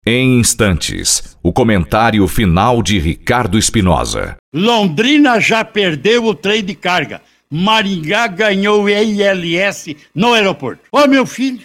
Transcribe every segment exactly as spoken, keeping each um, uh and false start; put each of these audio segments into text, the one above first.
Em instantes, o comentário final de Ricardo Espinosa. Londrina já perdeu o trem de carga. Maringá ganhou o I L S no aeroporto. Ô, meu filho,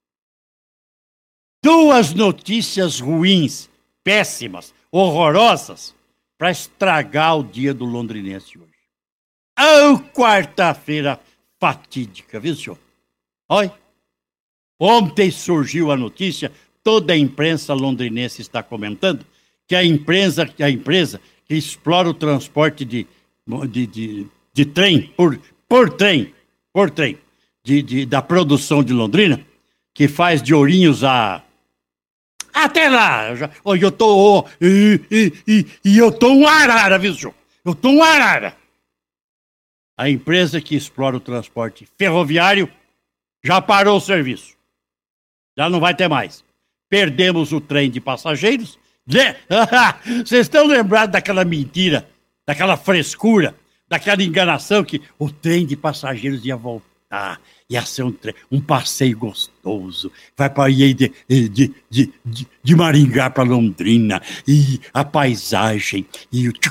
duas notícias ruins, péssimas, horrorosas, para estragar o dia do londrinense hoje. Oh, quarta-feira fatídica, viu, senhor? Olha, ontem surgiu a notícia, toda a imprensa londrinense está comentando, que a empresa, que a empresa que explora o transporte de, de, de, de trem, por, por trem, por trem, de, de, da produção de Londrina, que faz de Ourinhos a... Até lá! Eu, já, oh, eu tô... Oh, e, e, e, e eu tô um arara, viu, senhor? Eu tô um arara. A empresa que explora o transporte ferroviário já parou o serviço. Já não vai ter mais. Perdemos o trem de passageiros. Vocês estão lembrados daquela mentira, daquela frescura, daquela enganação que o trem de passageiros ia voltar, ia ser um, trem, um passeio gostoso, vai para ir de, de, de, de, de Maringá para Londrina, e a paisagem, e o...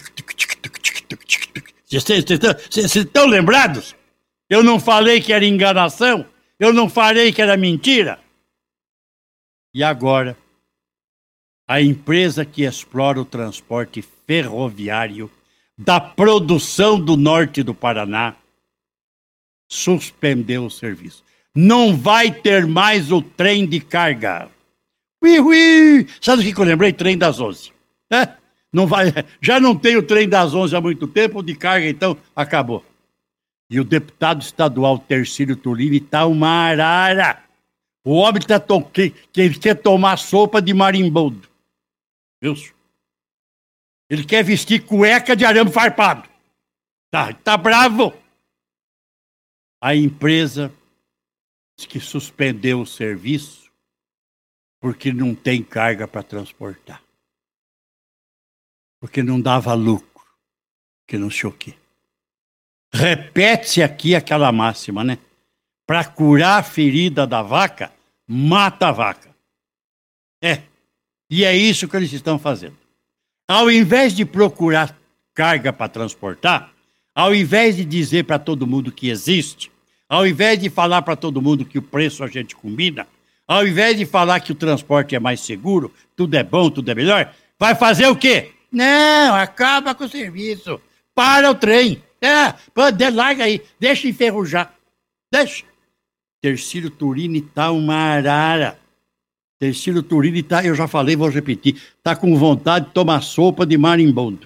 Vocês estão lembrados? Eu não falei que era enganação, eu não falei que era mentira. E agora, a empresa que explora o transporte ferroviário da produção do norte do Paraná suspendeu o serviço. Não vai ter mais o trem de carga. Ui, ui. Sabe o que eu lembrei? Trem das onze. É? Não vai, já não tem o trem das onze há muito tempo, o de carga então acabou. E o deputado estadual Tercílio Turini está uma arara. O homem tá to- que, que ele quer tomar sopa de marimbondo. Viu? Ele quer vestir cueca de arame farpado. Tá, tá bravo. A empresa que suspendeu o serviço porque não tem carga para transportar. Porque não dava lucro. Que não sei o quê. Repete-se aqui aquela máxima, né? Para curar a ferida da vaca, mata a vaca. É. E é isso que eles estão fazendo. Ao invés de procurar carga para transportar, ao invés de dizer para todo mundo que existe, ao invés de falar para todo mundo que o preço a gente combina, ao invés de falar que o transporte é mais seguro, tudo é bom, tudo é melhor, vai fazer o quê? Não, acaba com o serviço. Para o trem. É, pode, larga aí, deixa enferrujar. Deixa. Tercílio Turini tá uma arara. Tercílio Turini tá, eu já falei, vou repetir, tá com vontade de tomar sopa de marimbondo.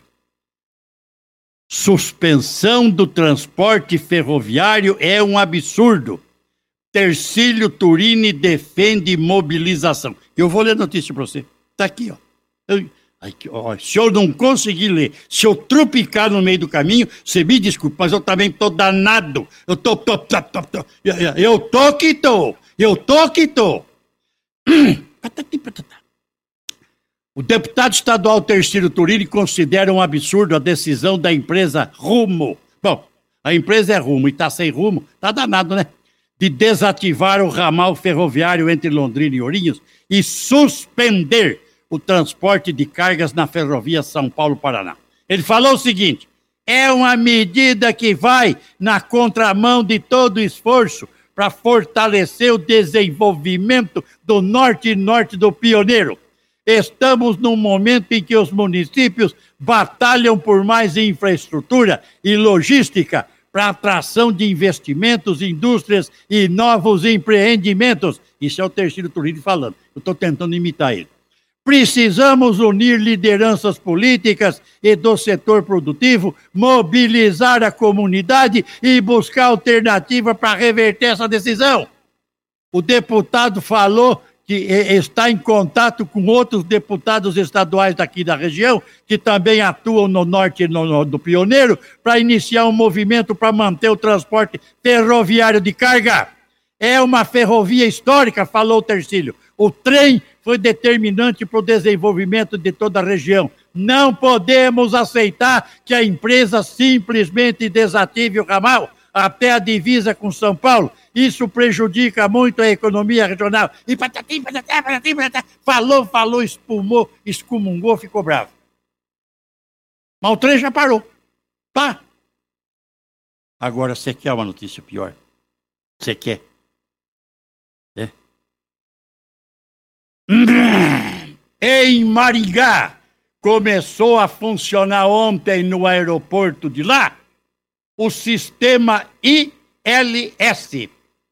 Suspensão do transporte ferroviário é um absurdo. Tercílio Turini defende mobilização. Eu vou ler a notícia para você. Tá aqui, ó. Eu, aqui, ó. Se eu não conseguir ler, se eu trupicar no meio do caminho, você me desculpe, mas eu também tô danado. Eu tô, tô, tô, tô, tô. Eu tô que tô. Eu tô que tô. O deputado estadual Tercílio Turini considera um absurdo a decisão da empresa Rumo. Bom, a empresa é Rumo e está sem rumo, tá danado, né? De desativar o ramal ferroviário entre Londrina e Ourinhos e suspender o transporte de cargas na ferrovia São Paulo-Paraná. Ele falou o seguinte: é uma medida que vai na contramão de todo o esforço para fortalecer o desenvolvimento do norte e norte do pioneiro. Estamos num momento em que os municípios batalham por mais infraestrutura e logística para atração de investimentos, indústrias e novos empreendimentos. Isso é o Tercílio Turini falando. Eu estou tentando imitar ele. Precisamos unir lideranças políticas e do setor produtivo, mobilizar a comunidade e buscar alternativa para reverter essa decisão. O deputado falou que está em contato com outros deputados estaduais daqui da região, que também atuam no norte no, no, do Pioneiro, para iniciar um movimento para manter o transporte ferroviário de carga. É uma ferrovia histórica, falou o Tercílio. O trem foi determinante para o desenvolvimento de toda a região. Não podemos aceitar que a empresa simplesmente desative o ramal até a divisa com São Paulo isso prejudica muito a economia regional. E patatim, patatá, patatim, patatá. Falou, falou, espumou, excomungou, ficou bravo. Mas o trem já parou. Tá? Agora, você quer uma notícia pior? Você quer? É? Em Maringá, começou a funcionar ontem no aeroporto de lá o sistema I L S.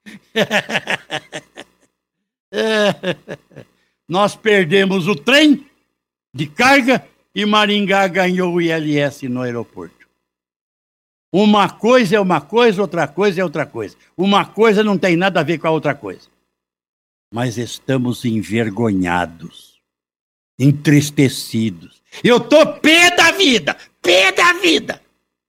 Nós perdemos o trem de carga e Maringá ganhou o I L S no aeroporto. Uma coisa é uma coisa, outra coisa é outra coisa. Uma coisa não tem nada a ver com a outra coisa. Mas estamos envergonhados, entristecidos. Eu tô pé da vida, pé da vida.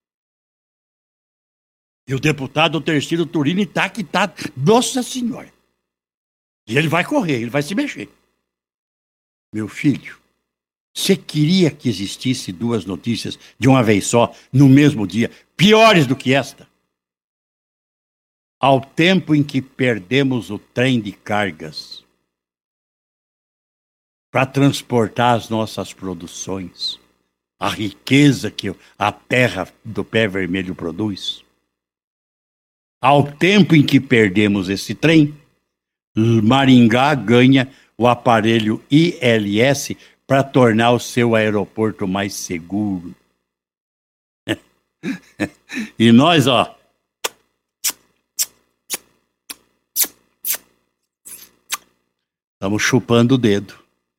E o deputado Terciro Turini tá que tá, nossa senhora. E ele vai correr, ele vai se mexer. Meu filho, você queria que existisse duas notícias de uma vez só, no mesmo dia, piores do que esta? Ao tempo em que perdemos o trem de cargas para transportar as nossas produções, a riqueza que a terra do pé vermelho produz, ao tempo em que perdemos esse trem, Maringá ganha o aparelho I L S para tornar o seu aeroporto mais seguro. E nós, ó, estamos chupando o dedo.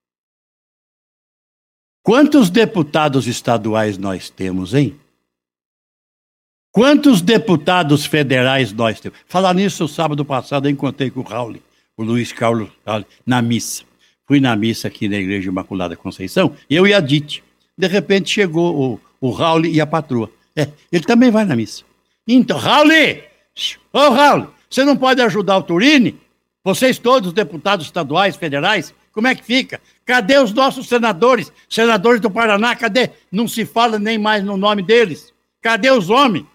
Quantos deputados estaduais nós temos, hein? Quantos deputados federais nós temos? Falar nisso, sábado passado eu encontrei com o Raul, o Luiz Carlos Raul, na missa. Fui na missa aqui na Igreja Imaculada Conceição, eu e a Dite. De repente chegou o, o Raul e a patroa. É, ele também vai na missa. Então, Raul! Ô, Raul, você não pode ajudar o Turini? Vocês todos, deputados estaduais, federais, como é que fica? Cadê os nossos senadores? Senadores do Paraná, cadê? Não se fala nem mais no nome deles. Cadê os homens?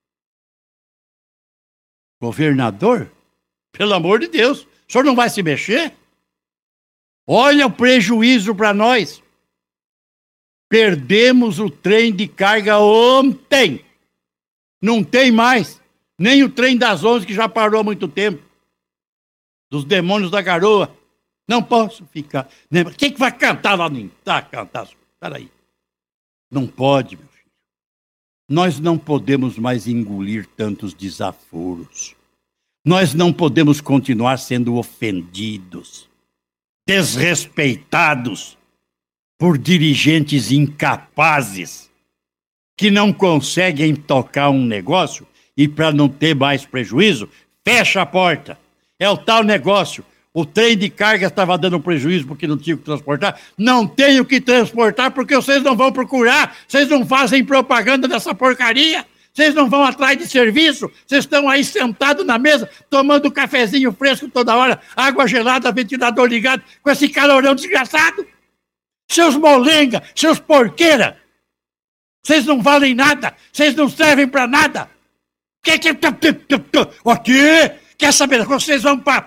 Governador? Pelo amor de Deus, o senhor não vai se mexer? Olha o prejuízo para nós. Perdemos o trem de carga ontem. Não tem mais. Nem o trem das onze, que já parou há muito tempo. Dos demônios da garoa. Não posso ficar. Quem que vai cantar lá no... Tá, cantar. Peraí. Não pode, meu filho. Nós não podemos mais engolir tantos desaforos. Nós não podemos continuar sendo ofendidos, desrespeitados por dirigentes incapazes que não conseguem tocar um negócio e, para não ter mais prejuízo, fecha a porta. É o tal negócio. O trem de carga estava dando prejuízo porque não tinha o que transportar. Não tem o que transportar porque vocês não vão procurar. Vocês não fazem propaganda dessa porcaria. Vocês não vão atrás de serviço. Vocês estão aí sentados na mesa, tomando cafezinho fresco toda hora, água gelada, ventilador ligado, com esse calorão desgraçado. Seus molenga, seus porqueira. Vocês não valem nada. Vocês não servem para nada. Que que... Aqui? Quer saber? Vocês vão para...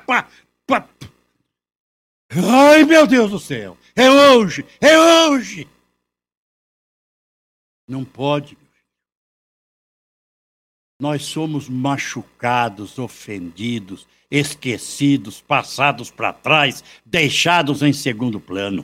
Ai, meu Deus do céu! É hoje! É hoje! Não pode, meu filho. Nós somos machucados, ofendidos, esquecidos, passados para trás, deixados em segundo plano.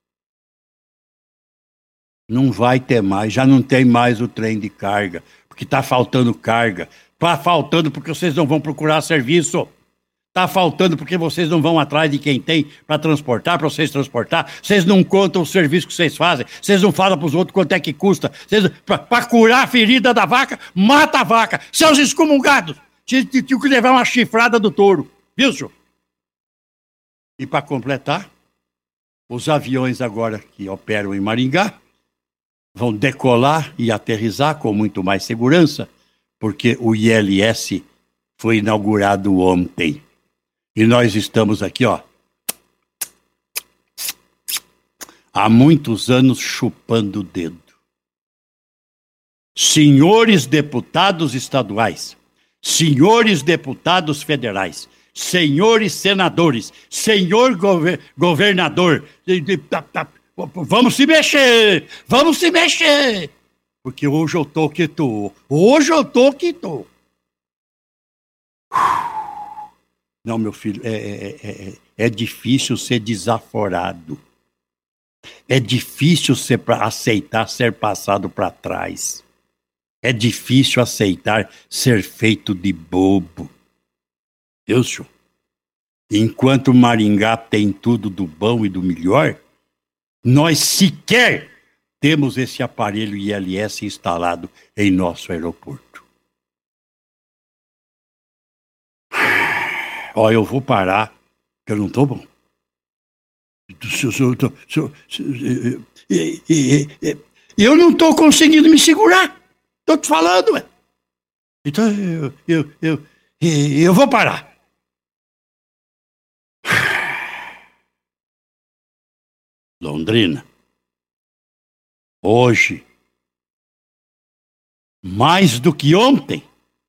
Não vai ter mais, já não tem mais o trem de carga, porque está faltando carga. Está faltando porque vocês não vão procurar serviço. Está faltando porque vocês não vão atrás de quem tem para transportar, para vocês transportar. Vocês não contam o serviço que vocês fazem. Vocês não falam para os outros quanto é que custa. Para curar a ferida da vaca, mata a vaca. Seus excomungados! Tinha que levar uma chifrada do touro. Viu, senhor? E para completar, os aviões agora que operam em Maringá vão decolar e aterrissar com muito mais segurança, porque o I L S foi inaugurado ontem. E nós estamos aqui, ó, há muitos anos chupando o dedo. Senhores deputados estaduais, senhores deputados federais, senhores senadores, senhor gover- governador, vamos se mexer, vamos se mexer, porque hoje eu tô que tô, hoje eu tô que tô. Não, meu filho, é, é, é, é difícil ser desaforado. É difícil ser pra, aceitar ser passado para trás. É difícil aceitar ser feito de bobo. Eu, senhor, enquanto Maringá tem tudo do bom e do melhor, nós sequer temos esse aparelho I L S instalado em nosso aeroporto. Ó, eu vou parar, que eu não tô bom. Eu não tô conseguindo me segurar. Tô te falando, ué. Então eu, eu, eu, eu vou parar. Londrina, hoje, mais do que ontem,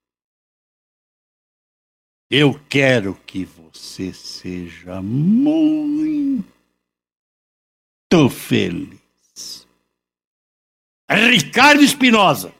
eu quero que você seja muito feliz. Ricardo Espinosa.